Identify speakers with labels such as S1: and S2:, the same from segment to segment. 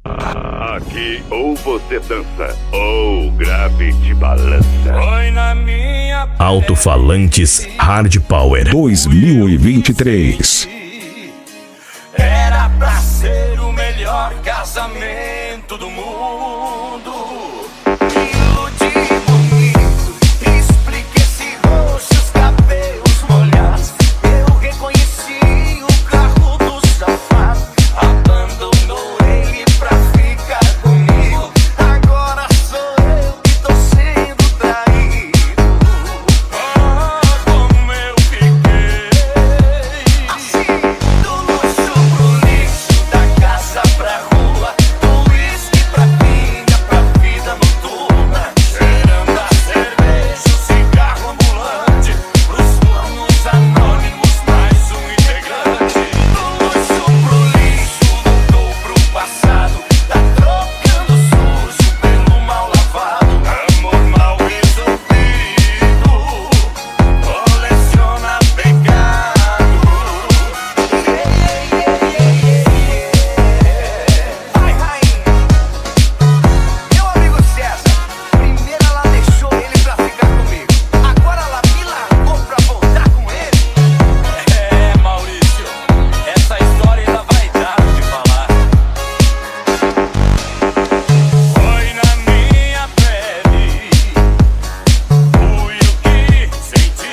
S1: Aqui ou você dança ou o grave te balança. Foi na minha
S2: Alto-falantes Hard Power
S3: 2023.
S1: Era pra ser o melhor casamento do mundo. Iludi bonito, explique esse rosto, os cabelos molhados. Eu reconheci o carro do safado. Abandonou ele pra ficar comigo. Agora sou eu que tô sendo traído. Ah, como eu fiquei assim, do luxo pro lixo, da casa pra rua, do uísque pra pinga, pra vida noturna, cheirando a cerveja, o cigarro ambulante, pros planos anônimos, mais um integrante. Do luxo pro lixo, voltou pro passado, tá trocando sujo pelo mal lavado. Amor mal resolvido, coleciona pecado. Vai, rainha. Meu amigo César, primeiro ela deixou ele pra ficar comigo, agora ela me largou pra voltar com ele. Maurício, essa história ainda vai dar o que falar. Foi na minha pele, fui o que senti.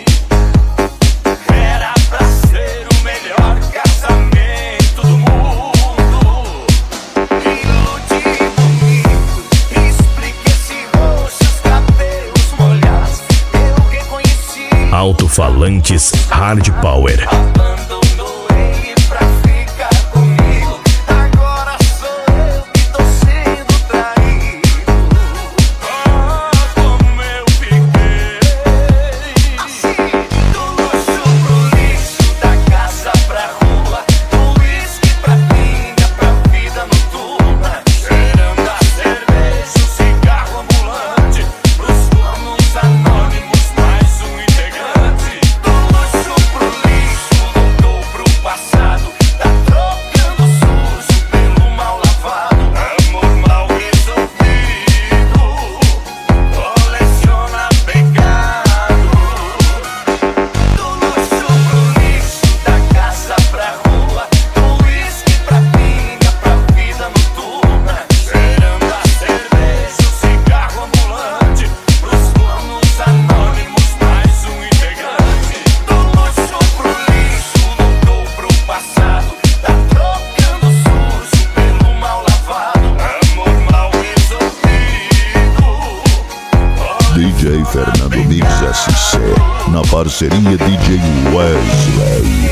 S1: Era pra ser o melhor casamento do mundo. Iludi bonito, explique esse rosto, os cabelos molhados. Eu reconheci.
S2: Alto-falantes Hard Power
S1: Abandonou ele pra ficar comigo. Agora sou eu que tô sendo traído. Ah, como eu fiquei assim, do luxo pro lixo, da casa pra rua, do uísque pra pinga, pra vida noturna, cheirando a cerveja, o cigarro ambulante, pros planos anônimos, mais um integrante. Do luxo pro lixo, voltou pro passado, tá trocando sujo pelo mal lavado. Amor mal resolvido, coleciona pecado. Do luxo pro lixo, da casa pra rua, do uísque pra pinga, pra vida noturna, cheirando a cerveja, o cigarro ambulante, pros planos anônimos, mais um integrante. Do luxo pro lixo, voltou pro passado, tá trocando sujo pelo mal lavado. Amor mal resolvido,
S3: DJ Fernando Mix SC, na parceria DJ Wesley.